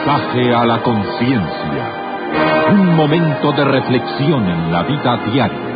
Mensaje a la conciencia. Un momento de reflexión en la vida diaria.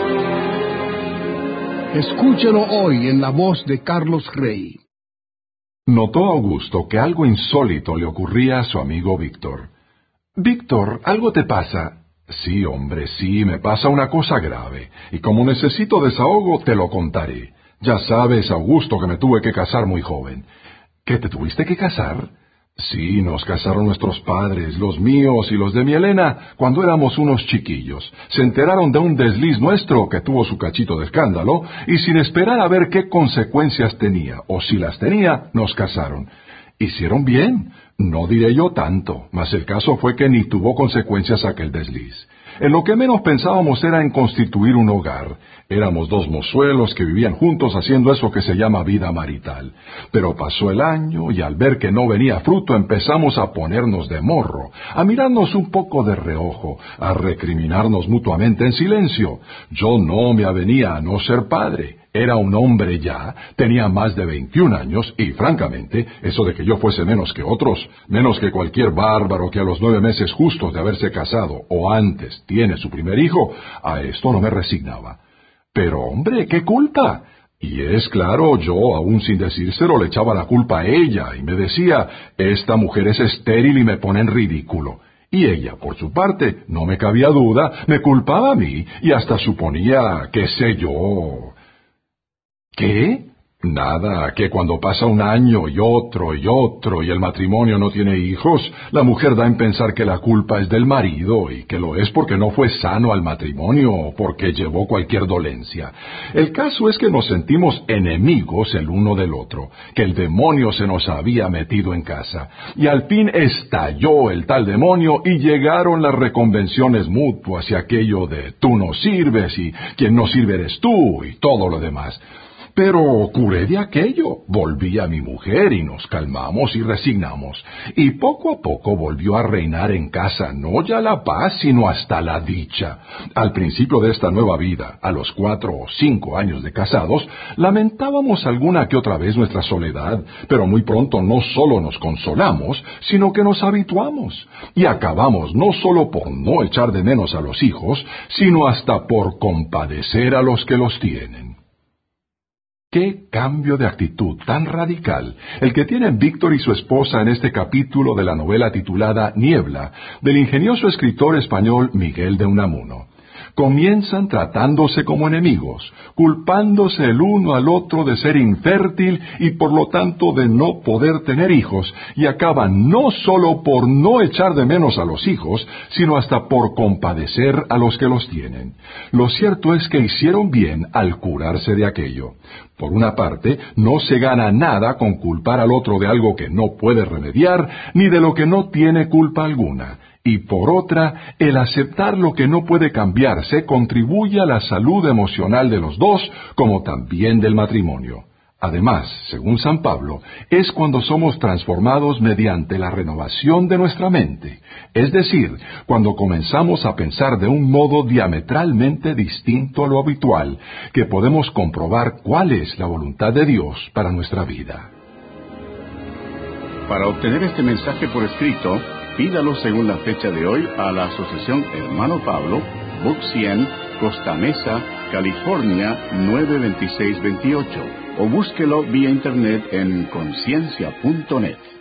Escúchelo hoy en la voz de Carlos Rey. Notó Augusto que algo insólito le ocurría a su amigo Víctor. «Víctor, ¿algo te pasa?» «Sí, hombre, sí, me pasa una cosa grave, y como necesito desahogo, te lo contaré. Ya sabes, Augusto, que me tuve que casar muy joven». «¿Qué, te tuviste que casar?» «Sí, nos casaron nuestros padres, los míos y los de mi Elena, cuando éramos unos chiquillos. Se enteraron de un desliz nuestro que tuvo su cachito de escándalo, y sin esperar a ver qué consecuencias tenía, o si las tenía, nos casaron. Hicieron bien, no diré yo tanto, mas el caso fue que ni tuvo consecuencias aquel desliz. En lo que menos pensábamos era en constituir un hogar. Éramos dos mozuelos que vivían juntos haciendo eso que se llama vida marital. Pero pasó el año y al ver que no venía fruto empezamos a ponernos de morro, a mirarnos un poco de reojo, a recriminarnos mutuamente en silencio. Yo no me avenía a no ser padre. Era un hombre ya, tenía más de 21 años y, francamente, eso de que yo fuese menos que otros, menos que cualquier bárbaro que a los 9 meses justos de haberse casado o antes tiene su primer hijo, a esto no me resignaba. Pero, hombre, ¿qué culpa? Y es claro, yo, aún sin decírselo, le echaba la culpa a ella y me decía, esta mujer es estéril y me pone en ridículo. Y ella, por su parte, no me cabía duda, me culpaba a mí y hasta suponía, qué sé yo... ¿Qué? Nada, que cuando pasa un año y otro y el matrimonio no tiene hijos, la mujer da en pensar que la culpa es del marido y que lo es porque no fue sano al matrimonio o porque llevó cualquier dolencia. El caso es que nos sentimos enemigos el uno del otro, que el demonio se nos había metido en casa. Y al fin estalló el tal demonio y llegaron las reconvenciones mutuas y aquello de tú no sirves y quien no sirve eres tú y todo lo demás. Pero curé de aquello, volví a mi mujer y nos calmamos y resignamos, y poco a poco volvió a reinar en casa no ya la paz, sino hasta la dicha. Al principio de esta nueva vida, a los 4 o 5 años de casados, lamentábamos alguna que otra vez nuestra soledad, pero muy pronto no solo nos consolamos, sino que nos habituamos, y acabamos no solo por no echar de menos a los hijos, sino hasta por compadecer a los que los tienen. ¡Qué cambio de actitud tan radical el que tienen Víctor y su esposa en este capítulo de la novela titulada Niebla, del ingenioso escritor español Miguel de Unamuno! Comienzan tratándose como enemigos, culpándose el uno al otro de ser infértil y por lo tanto de no poder tener hijos, y acaban no solo por no echar de menos a los hijos, sino hasta por compadecer a los que los tienen. Lo cierto es que hicieron bien al curarse de aquello. Por una parte, no se gana nada con culpar al otro de algo que no puede remediar, ni de lo que no tiene culpa alguna. Y por otra, el aceptar lo que no puede cambiarse contribuye a la salud emocional de los dos, como también del matrimonio. Además, según San Pablo, es cuando somos transformados mediante la renovación de nuestra mente, es decir, cuando comenzamos a pensar de un modo diametralmente distinto a lo habitual, que podemos comprobar cuál es la voluntad de Dios para nuestra vida. Para obtener este mensaje por escrito, pídalo según la fecha de hoy a la Asociación Hermano Pablo, Book 100, Costa Mesa, California 92628, o búsquelo vía internet en conciencia.net.